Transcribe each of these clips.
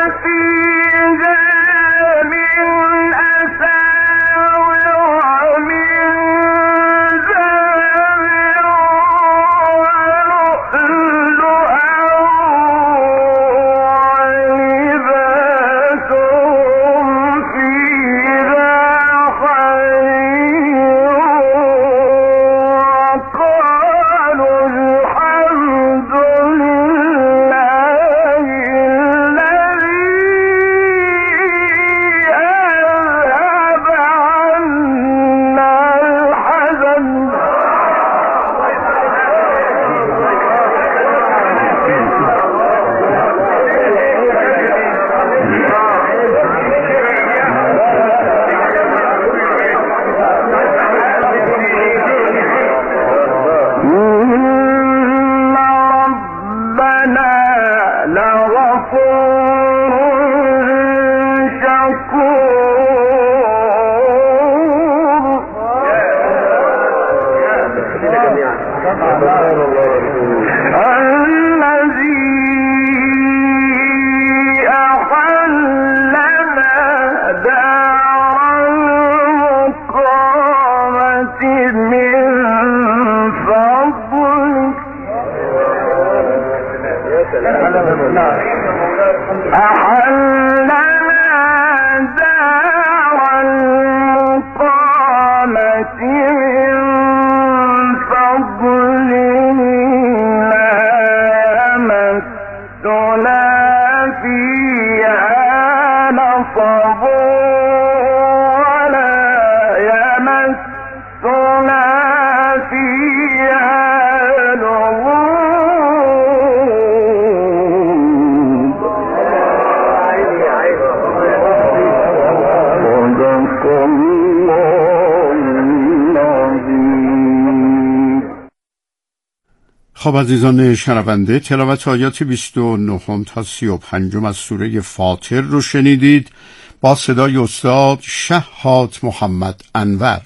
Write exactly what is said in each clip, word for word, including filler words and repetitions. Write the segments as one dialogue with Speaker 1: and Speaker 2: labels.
Speaker 1: خب عزیزان شنونده، تلاوت آیات بیست و نه تا سی و پنج از سوره فاطر رو شنیدید با صدای استاد شهاب محمد انور.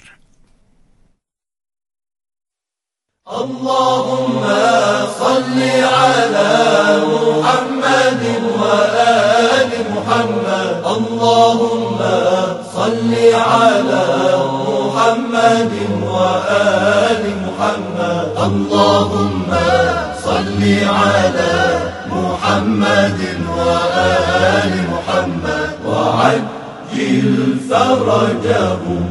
Speaker 2: اللهم صل على محمد و آل محمد. اللهم صل على محمد و آل محمد. اللهم صل على محمد و آل محمد وعجل فرجهم.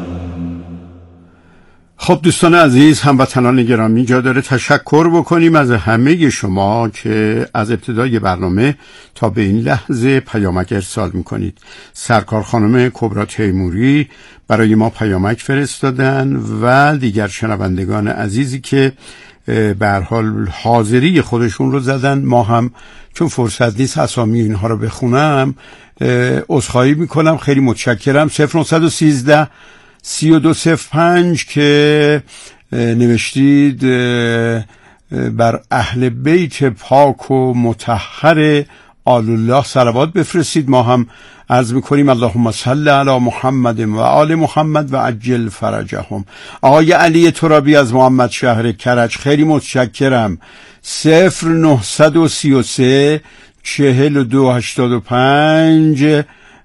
Speaker 1: خب دوستان عزیز، هموطنان گرامی، جا داره تشکر بکنیم از همه شما که از ابتدای برنامه تا به این لحظه پیامک ارسال میکنید. سرکار خانم کبرا تیموری برای ما پیامک فرستادن و دیگر شنوندگان عزیزی که به هر حال حاضری خودشون رو زدن. ما هم چون فرصت نیست اسامی اینها رو بخونم عذرخواهی میکنم. خیلی متشکرم. صفر نه یک سه سی و دو صفر پنج که نوشتید بر اهل بیت پاک و مطهر آل الله صلوات بفرستید. ما هم عرض میکنیم اللهم صل علی محمد و آل محمد و عجل فرجهم. آقای علی ترابی از محمد شهر کرج، خیلی متشکرم. صفر نه سه سه چهل و دو هشتاد و پنج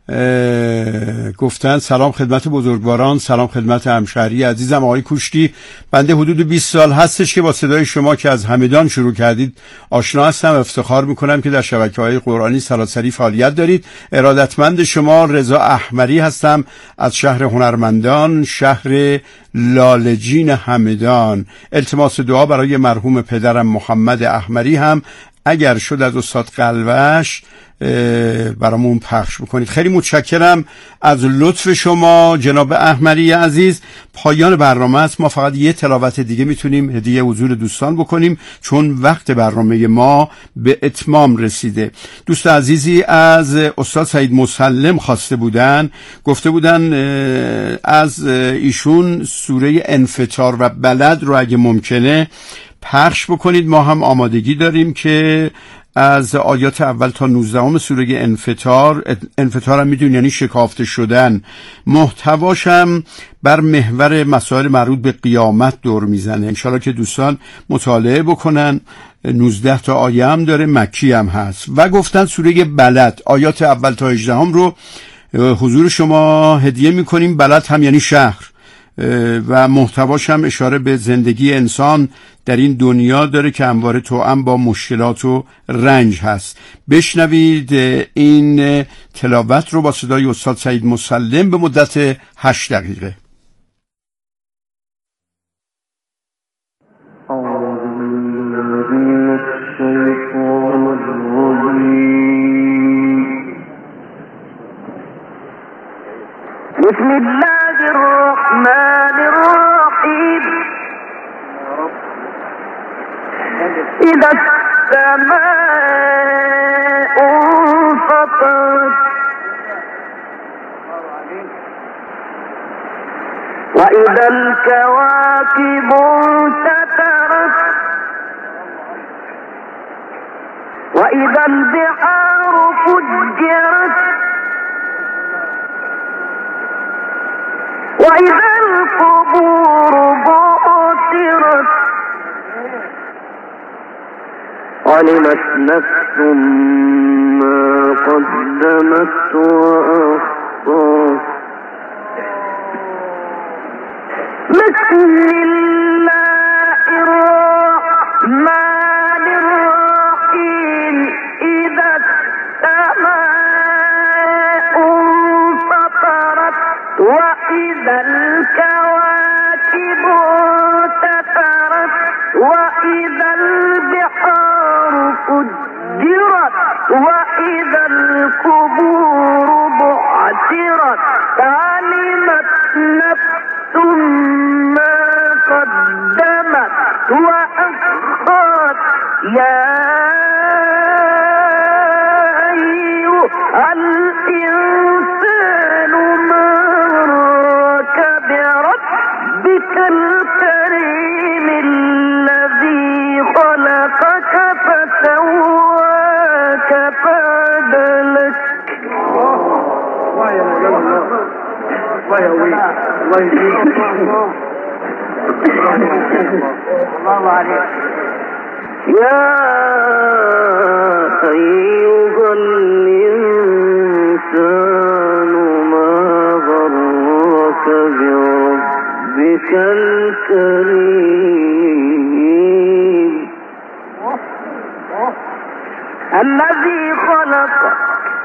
Speaker 1: گفتن سلام خدمت بزرگواران، سلام خدمت همشهری عزیزم آقای کوشتی. بنده حدود بیست سال هستش که با صدای شما که از همدان شروع کردید آشنا هستم. افتخار میکنم که در شبکه‌های قرآنی سراسری فعالیت دارید. ارادتمند شما رضا احمری هستم از شهر هنرمندان، شهر لالجین همدان. التماس دعا برای مرحوم پدرم محمد احمری هم اگر شد از استاد قلوش برامون پخش بکنید. خیلی متشکرم از لطف شما جناب احمری عزیز. پایان برنامه است. ما فقط یه تلاوت دیگه میتونیم هدیه حضور دوستان بکنیم چون وقت برنامه ما به اتمام رسیده. دوست عزیزی از استاد سعید مسلم خواسته بودن، گفته بودن از ایشون سوره انفطار و بلد رو اگه ممکنه پخش بکنید. ما هم آمادگی داریم که از آیات اول تا نوزدهم سوره انفطار. انفطار هم میدون یعنی شکافته شدن. محتواشم بر محور مسائل مربوط به قیامت دور میزنه. انشالله که دوستان مطالعه بکنن. نوزده تا آیه هم داره، مکی هم هست. و گفتن سوره بلد آیات اول تا هجدهم رو حضور شما هدیه میکنیم. بلد هم یعنی شهر و محتواش هم اشاره به زندگی انسان در این دنیا داره که همواره توأم با مشکلات و رنج هست. بشنوید این تلاوت رو با صدای استاد سعید مسلم به مدت هشت دقیقه.
Speaker 3: بسم الله الرحمن الرحيم. إذا السماء انفطرت وإذا الكواكب انتثرت وإذا البحار فجرت وإذا القبور بعثرت علمت نفس ما قدمت وأخرت. بسم الله الرحمن الرحيم. إذا السماء انفطرت وإذا الكواكب انتثرت وإذا البحار فجرت وإذا القبور بعثرت علمت نفس ما قدمت وأخرت. يا أيها الإنسان ما بربك الكريم الذي خلقك فسواك فعدلك. الله يا الله الله يهويك الله يهديك الله عليك. يا أيها الإنسان ما غرك بربك الكريم الذي خلقك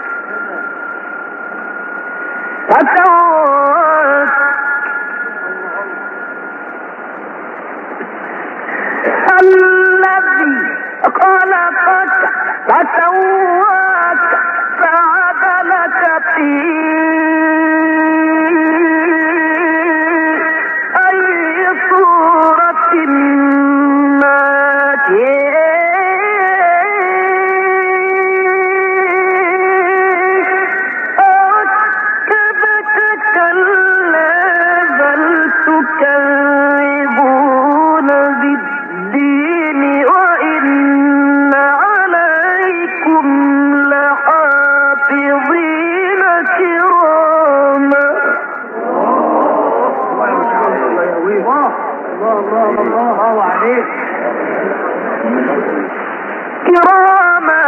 Speaker 3: فسواك الذي خلقك فسواك فعدلك في أي صورة ما أركبك كلا بل تكذبون بالدين وإن عليكم لحافظين كراما. الله عليك. كراما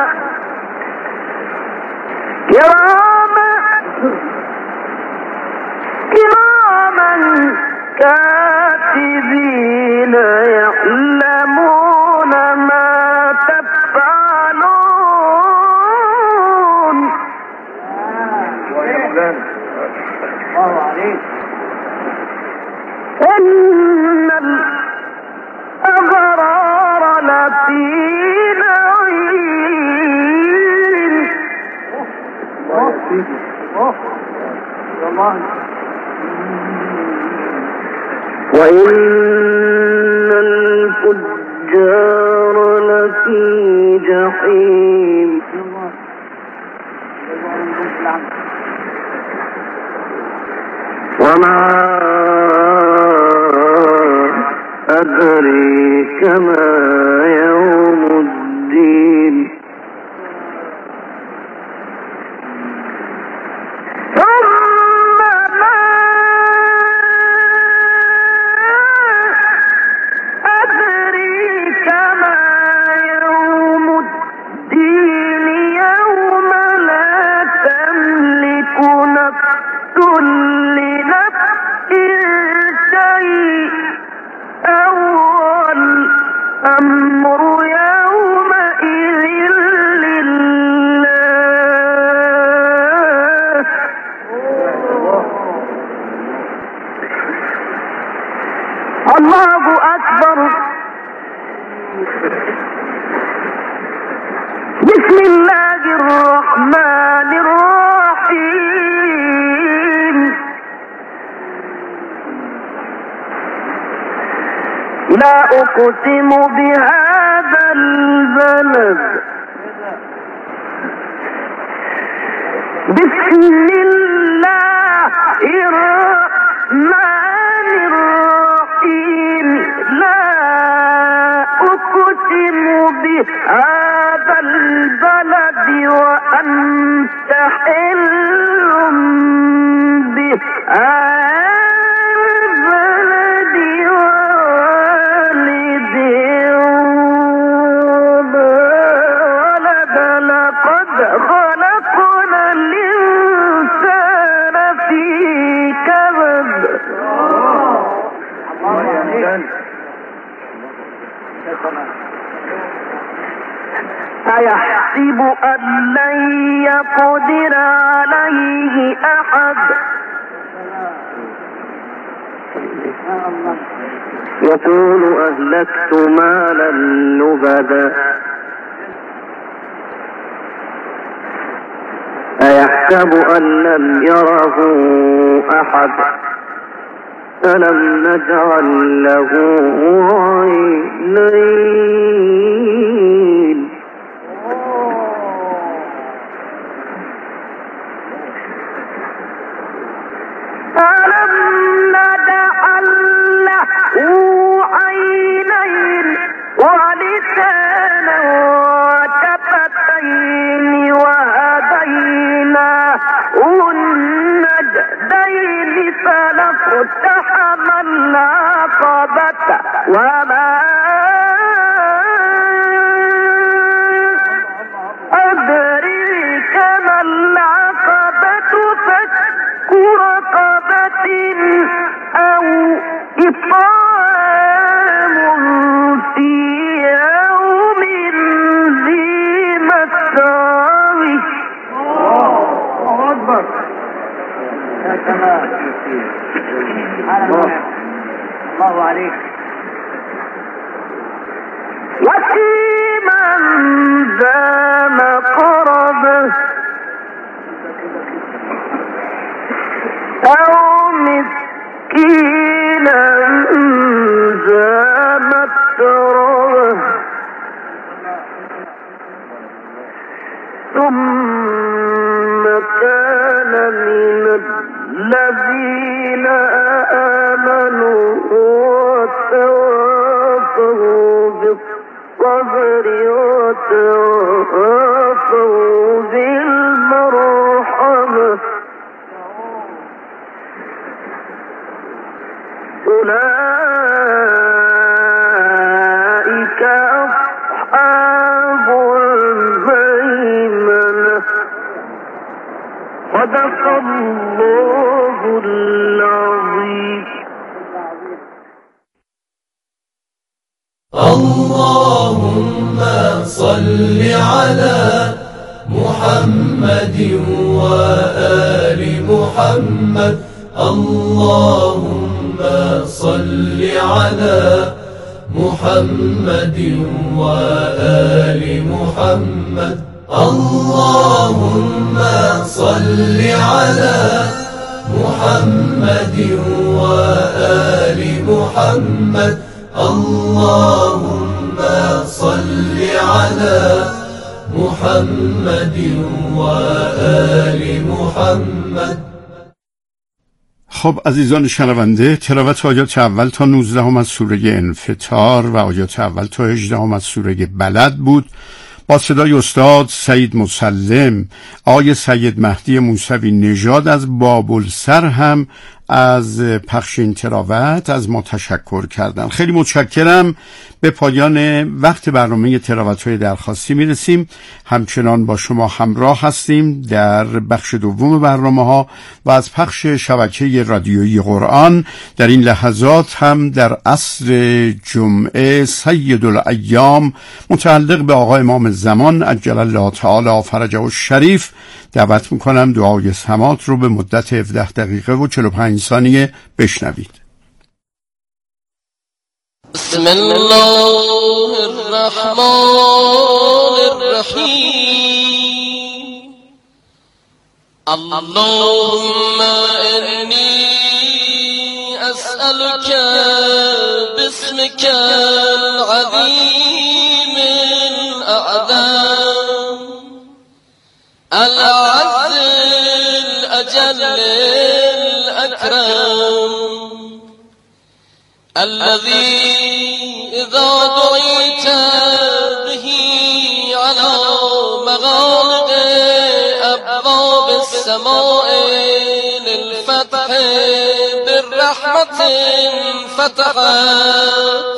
Speaker 3: كراما كراما كاتبين يعلمون ما تفعلون. الله عليك. إن الأبرار لفي نعيم وإن الفجار لفي جحيم وما أدريك ما يوم الدين لكل نفس شيء والأمر يومئذ لله. الله أكبر. بسم الله الرحمن الرحيم. لا أقسم بهذا البلد. بسم الله الرحمن الرحيم. لا أقسم بهذا البلد وأنت حل بهذا البلد ووالد ولد. لقد خلقنا الإنسان في كبد. أيحسب أن لن يقدر عليه أحد. يقول أهلكت مالا لبدا. أيحسب أن لم يره أحد. ألم نجعل له عينين. ألم نجعل له عينين ولسانا وشفتين وهديناه النجدين فلاقتحم العقبة وما أدريك ما العقبة فك رقبة أو إطعام في يوم ذي مسغبة. الله أكبر. الله عليك. يتيما ذا مقربة أو مسكينا ذا متربة ثم كان من الذين آمنوا وتواصوا بالصبر وتواصوا بالمرحمة أولئك أصحاب الميمنة. صدق الله العظيم.
Speaker 2: اللهم صل على محمد وآل محمد. اللهم صل على محمد وآل محمد. اللهم صل على محمد وآل محمد. اللهم صل على محمد وآل محمد.
Speaker 1: خب عزیزان شنونده، تلاوت آیات اول تا نوزدهم از سوره انفطار و آیات اول تا هجدهم از سوره بلد بود با صدای استاد سید مسلم. آقای سید مهدی موسوی نژاد از بابلسر هم از پخش این تلاوت از ما تشکر کردن. خیلی متشکرم. به پایان وقت برنامه تلاوت‌های درخواستی میرسیم. همچنان با شما همراه هستیم در بخش دوم برنامه‌ها و از پخش شبکه رادیویی قرآن. در این لحظات هم در عصر جمعه سید الایام متعلق به آقا امام زمان عجل الله تعالی فرجه الشریف دعوت میکنم دعای سماعت رو به مدت هفده دقیقه و چهل و پنج ثانیه بشنوید.
Speaker 4: بسم الله الرحمن الرحیم. اللهم انی اسألك باسمك العظیم الاعظم العز الاجل الاکرم الذي إذا دعيت به على مغالق أبواب السماء للفتح بالرحمة فتحت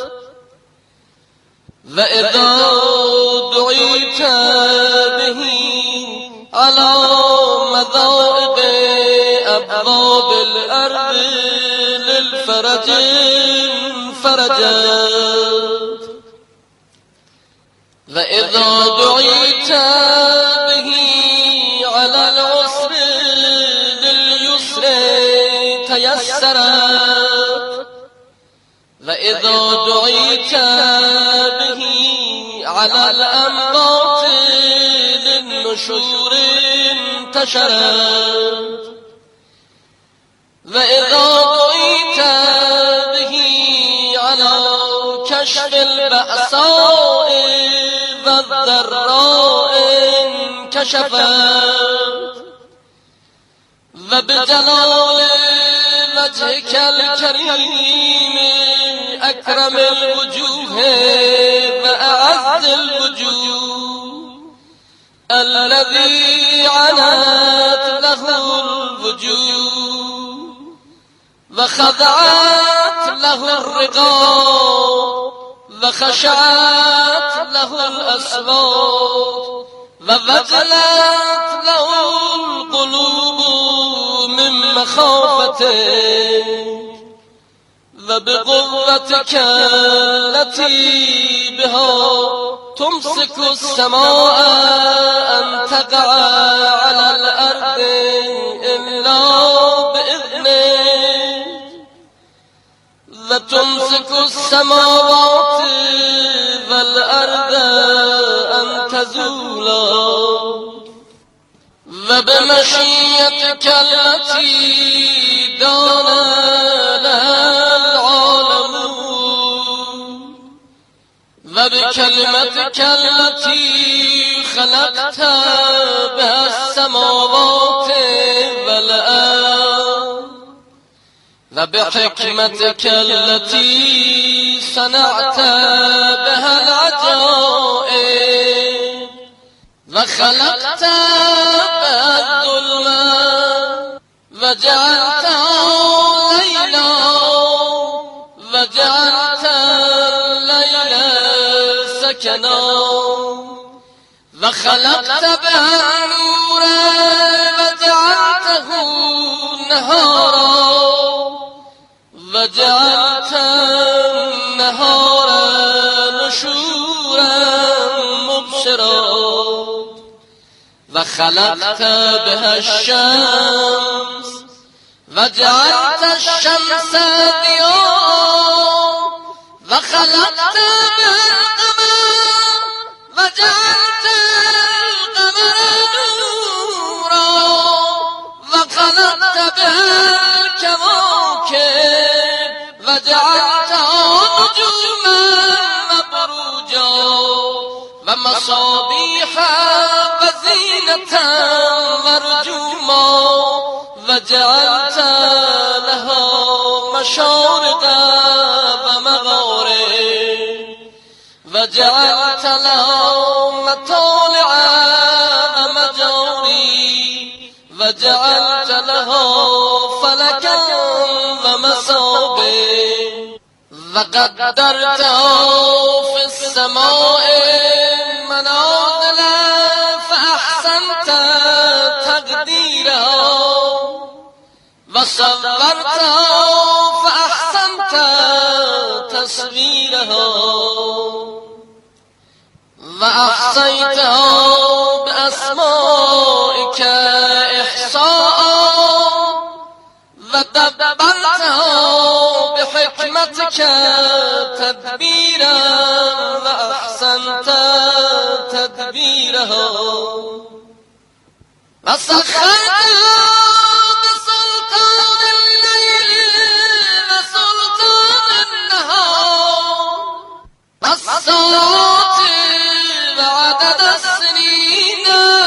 Speaker 4: وإذا دعيت به على مضائق أبواب الأرض للفرج فرجت وإذا دعيت به على العسر لليسر تيسرت وإذا دعيت به على الأنباط للنشور انتشرت وإذا دعيت به على كشف البأساء والضراء انكشفت وبجلال وجهك الكريم أكرم الوجوه وأعز الوجوه الذي عنت له الوجوه وخضعت له الرقاب وخشعت له الأصوات ووجلت له القلوب من مخافته وبقوتك التي بها تمسك السماء أن تقع على الأرض إلا بإذنه وتمسك السماوات والأرض أن تزولا وبمشيئتك التي دان لها العالمون وبكلمتك التي خلقت بها السماوات والأرض وبحكمتك التي صنعت بها العجائب وخلقت بها الظلمات وجعلتها ليلا وجعلت الليل سكنا وخلقت بها نورا وجعلته نهارا وجعلت النهار نشورا مبصرا وخلقت بها الشمس وجعلت الشمس ضياء وخلقت بها القمر وجعلت القمر نورا وخلقت بها الكواكب وجعلتها نجوما مبروجا ومصابيح وزينة ورجوما وجعلت لها مشارق ومغارب وجعلت لها مطالع ومجاري وجعلت لها فلكا ومصابيح وقدرتها السماء منازل فأحسنت تقديرها وصورتها فأحسنت تصويرها وأحصيتها بأسمائك إحصاء ودبرتها بحكمتك تدبيرا وأحسنت تدبيرها وسخرتها بسلطان الليل وسلطان النهار والصلاة وعدد السنين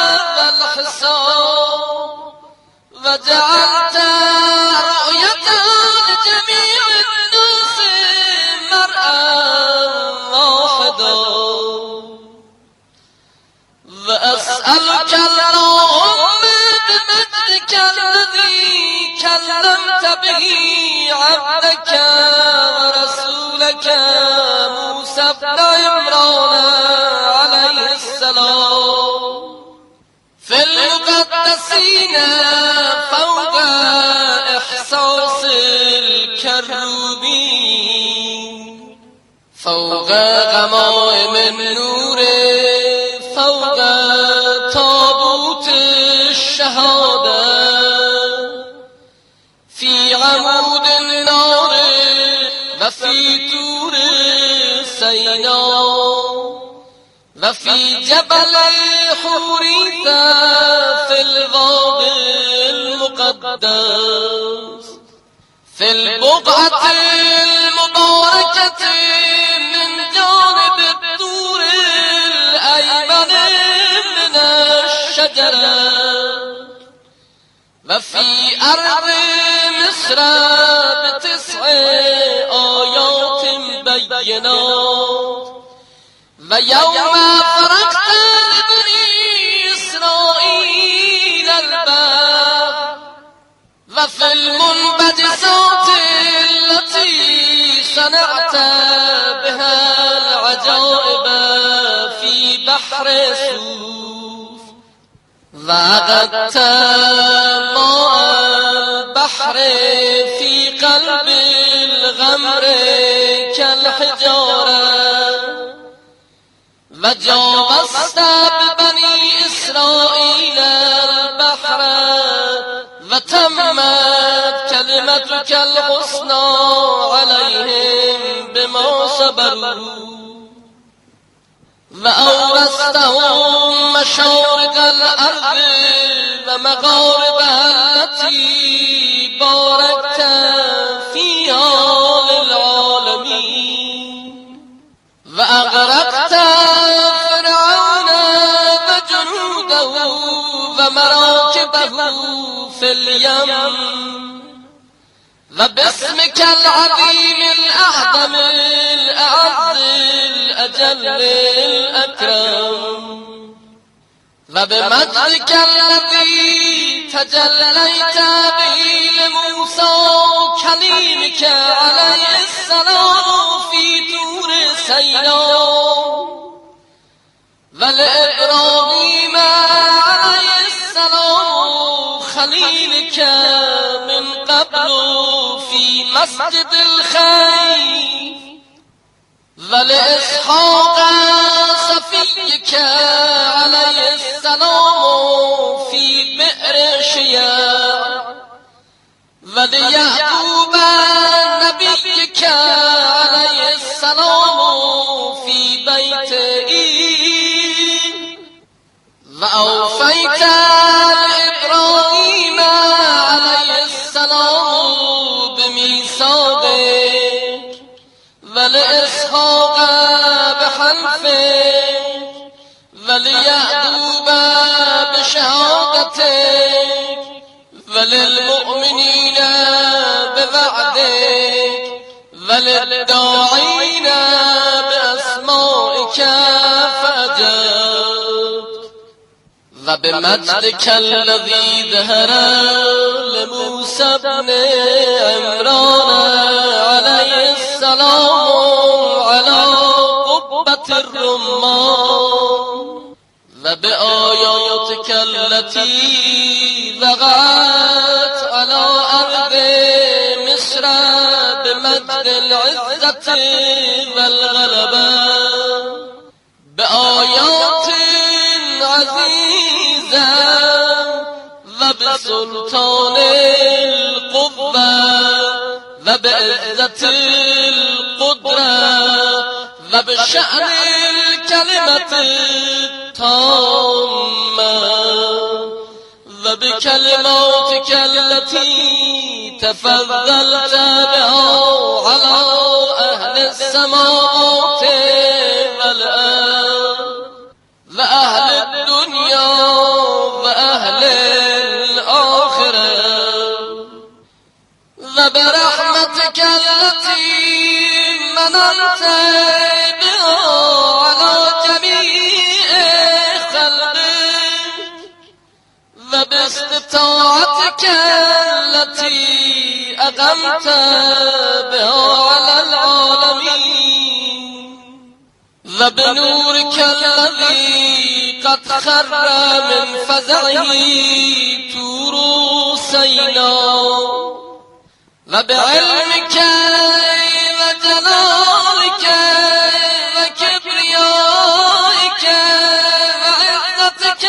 Speaker 4: والحساب وجعلت رؤية لجميع الناس مرأى واحدا وأسألك اللهم بمجدك الذي كلمت به عبدك ورسولك موسى بن عمران عليه السلام في المقدسين فوق إحساس الكروبين فوق غمائم النور فوق تابوت الشهادة في عمود النار وفي طور سيناء وفي جبل حوريت في الوادي المقدس في البقعة المباركة من جانب الطور الأيمن من الشجرة وفي أرض مصر بتسع آيات بينات ويوم فرقت لبني إسرائيل الباب وفي المنبجسات التي صنعت بها العجائب في بحر سوف وأغدت ماء البحر في قلب الغمر كالحجارة وجاوزت ببني إسرائيل البحر وتمت كلمتك الحسنى عليهم بما صبروا وأورثتهم مشارق الأرض ومغاربها التي باركت فيها للعالمين وأغرقت فرعون وجنوده ومراكبه في اليم وباسمك العظيم الأعظم الأعز الأجل الأكرم وبمجدك الذي تجليت به لموسى كليمك عليه السلام في طور سيناء ولإبراهيم عليه السلام خليلك من قبل في مسجد الخير ولإسحاق صفيك عليه السلام في بئر شياع وليعقوب نبيك عليه السلام في بيت إيل وأوفيت لإبراهيم عليه السلام بميثاقك ولإسحاق بحلفك وليعقوب بشهادتك وللمؤمنين بوعدك وللداعين بأسمائك فأجبت وبمجدك الذي ظهر لموسى بن عمران عليه السلام على قبة الرمان و به آیاتک التي وقعت على ارض مصر بمجد العزة والغلبة به آیات عزیزه و به سلطان القوة و به عزت القدرة و به شأن الكلمة التامة و به کلماتك التي تفضلت بها على اهل السماوات والارض و اهل الدنيا و اهل الاخره و برحمتك التي مننت بها على جميع خلقك و باستطاعتك التي أقمت بها على العالمين و بنورك الذي قد خر من فزعه طور سيناء و بعلمك وجلالك وكبريائك وعزتك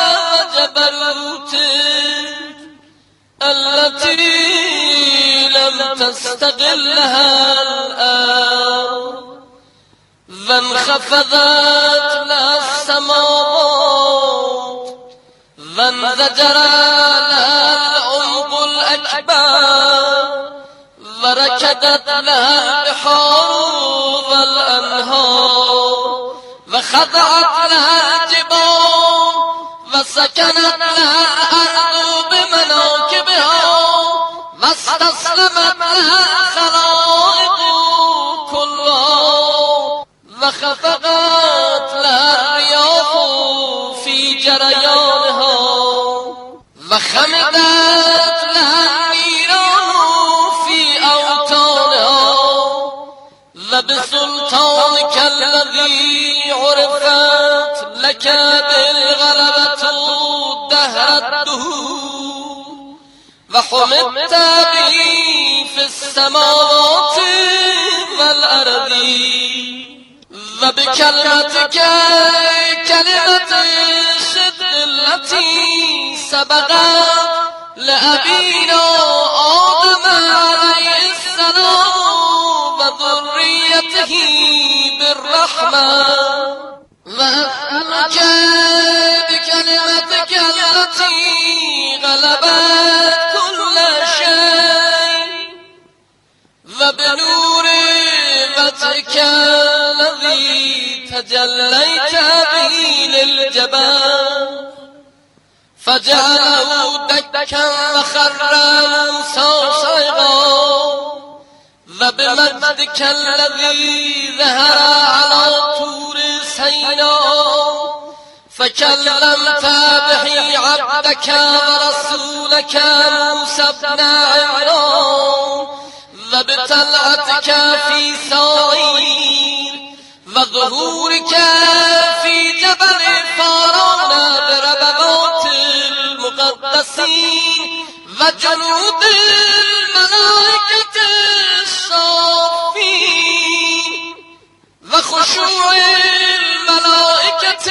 Speaker 4: وجبروتك التي لم تستقلها الآن وانخفضت لها السماوات وانزجر لها العمق الأكبر وركدت لها البحار والأنهار وخضعت لها الجبال وسكنت لها الأرض بمناكبها واستسلمت لها الخلائق كلها وخفقت لها الرياح في جريانها وخمدت لها النيران في أوطانها وبسلطانك الذي عرفت لك بالغلبة دهر الدهور وحمدت به في السماوات والأرض وبكلمتك كلمة الصدق التي سبقت لأبينا آدم عليه السلام وذريته بالرحمة وأسألك بكلمتك التي غلبت كل شيء وبنور وجهك الذي تجليت به للجبال فجعله دكا وخر موسى صيغا وبمجدك الذي ظهر على طور سيناء فكلمت به عبدك ورسولك موسى بن عمران وبطلعتك في سعير وظهورك في جبل فاران بربوات المقدسين وجنود الملائكة الصافين وخشوع الملائكة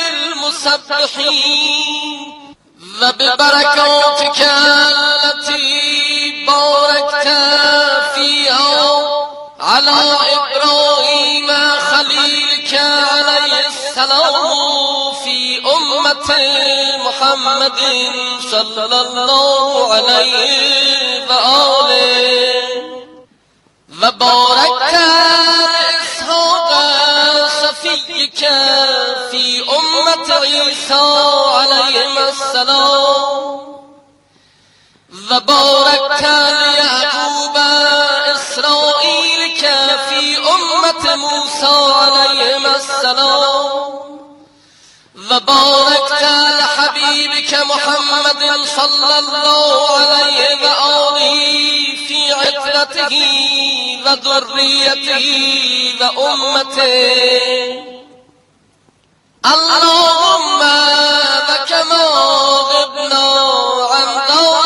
Speaker 4: المسبحين وببركاتك التي باركت فيها على إبراهيم خليلك عليه السلام في أمة محمد صلى الله عليه وآله وباركت إسحاق صفيك في أمة عيسى عليه السلام وباركت ليعقوب إسرائيلك في أمة موسى عليه السلام وباركت لحبيبك محمد صلى الله عليه وآله في عترته وذريته وأمته الله